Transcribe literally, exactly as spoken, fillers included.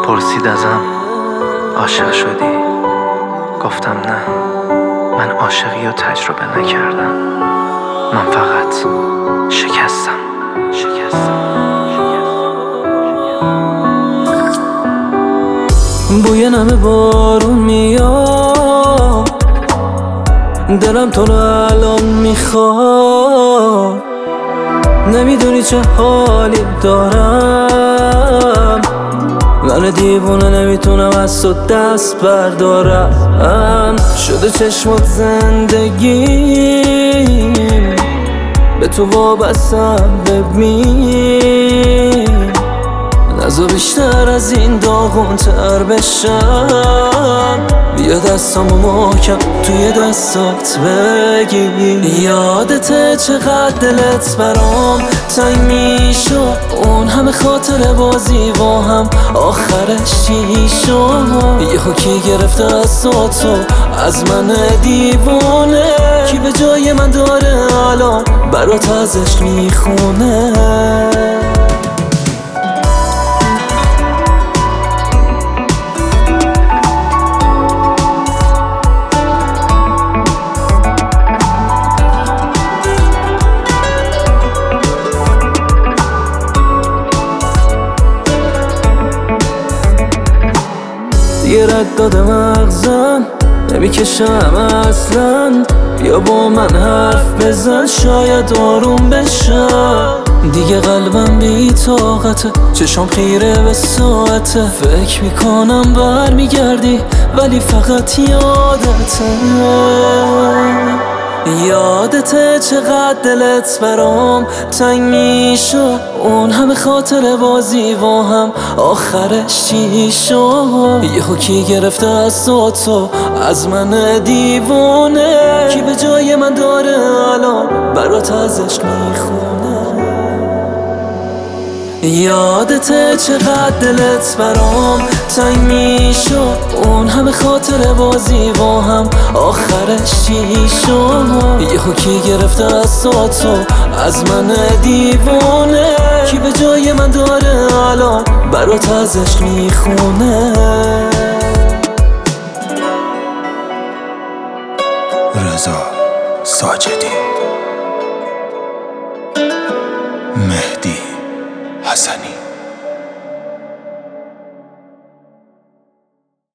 پرسید ازم عاشق شدی؟ گفتم نه، من عاشقی رو تجربه نکردم. من فقط شکستم شکستم بوی نم بارون میاد، دلم تو رو الان میخواد. نمیدونی چه حالی دارم، من دیوونه نمیتونم از تو دست بردارم. شده چشمات زندگیم، به تو وابستم ببین. نزا بیشتر از این داغون تر بشم، بیا دستامو محکم توی دستات بگیر. یادته چقدر دلت برام تنگ میشد، اون همه خاطر بازی با هم آخرش چی شد؟ یهو کی گرفته از تو از من دیوونه؟ کی به جای من داره الان برات از عشق میخونه؟ دیگه رد داده مغزم، نمیکشم اصلا. بیا با من حرف بزن شاید آروم بشم. دیگه قلبم بی طاقته، چشام خیره به ساعته. فکر میکنم برمیگردی ولی فقط یادته. یادته چقدر دلت برام تنگ میشد، اون همه خاطر بازی با هم آخرش چی شد؟ یهو کی گرفته از تو از من دیوونه؟ کی به جای من داره الان برات از عشق میخونه؟ یادته چقدر دلت برام تنگ میشد، اون همه خاطر بازی با هم آخرش چی شد؟ یهو کی گرفته از تو از من دیوونه؟ کی به جای من داره الان برات از عشق میخونه؟ رضا ساجدی، مهدی حسنی.